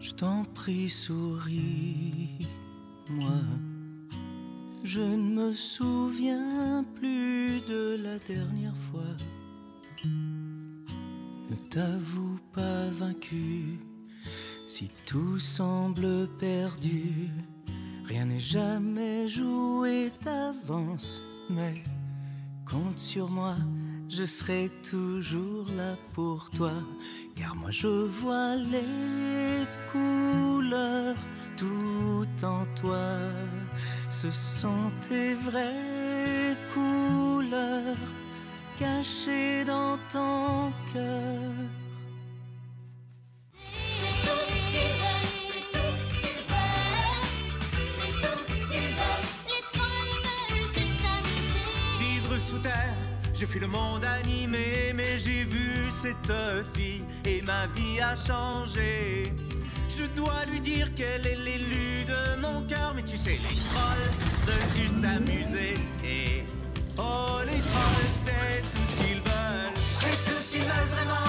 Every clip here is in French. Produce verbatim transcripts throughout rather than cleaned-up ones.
Je t'en prie, souris, moi. Je ne me souviens plus de la dernière fois. Ne t'avoue pas vaincu. Si tout semble perdu, rien n'est jamais joué d'avance. Mais compte sur moi, je serai toujours là pour toi. Car moi je vois les couleurs tout en toi. Ce sont tes vraies couleurs cachées dans ton cœur. Sous terre, je fuis le monde animé, mais j'ai vu cette fille et ma vie a changé. Je dois lui dire qu'elle est l'élu de mon cœur, mais tu sais, les trolls veulent juste s'amuser. Et oh, les trolls, c'est tout ce qu'ils veulent, c'est tout ce qu'ils veulent vraiment.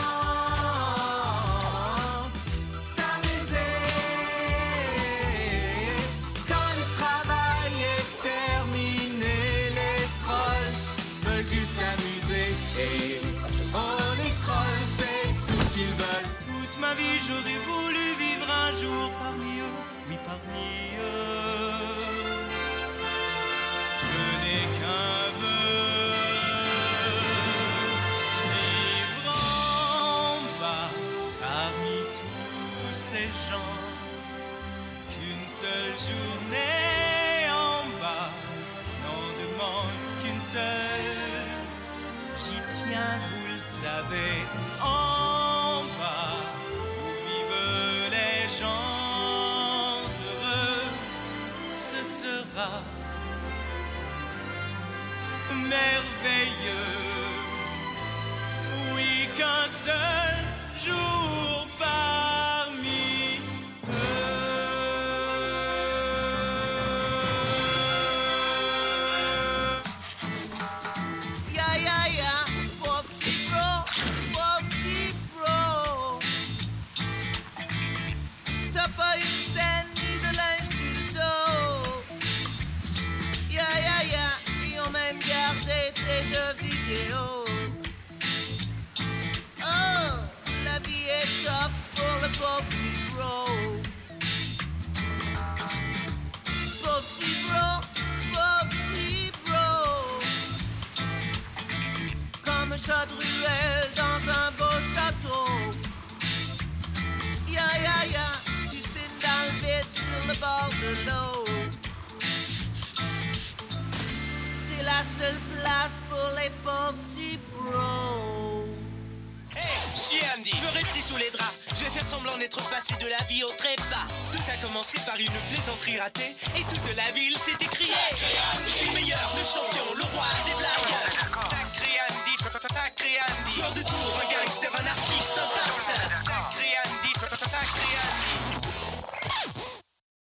J'aurais voulu vivre un jour parmi eux, oui parmi eux. Je n'ai qu'un vœu, vivre en bas parmi tous ces gens. Qu'une seule journée en bas, je n'en demande qu'une seule. J'y tiens, vous le savez, en bas. Gens heureux, ce sera merveilleux. Oui, qu'un seul jour parmi eux. Ya ya ya, pauvre petit bro, pauvre petit bro. T'as pas une scène ni de linge sur le dos. Ya ya ya, ils ont même gardé tes jeux vidéo. Oh, la vie est tough pour le pauvre petit bro. Pauvre petit bro, pauvre petit bro. Comme un chat de ruelle dans un beau château. Ya ya ya. Dans le vide sur le bord de l'eau. C'est la seule place pour les pauvres petits bros. Hey, je suis Andy, je veux rester sous les draps. Je vais faire semblant d'être passé de la vie au trépas. Tout a commencé par une plaisanterie ratée et toute la ville s'est écriée. Je suis le meilleur, le champion, le roi des blagues.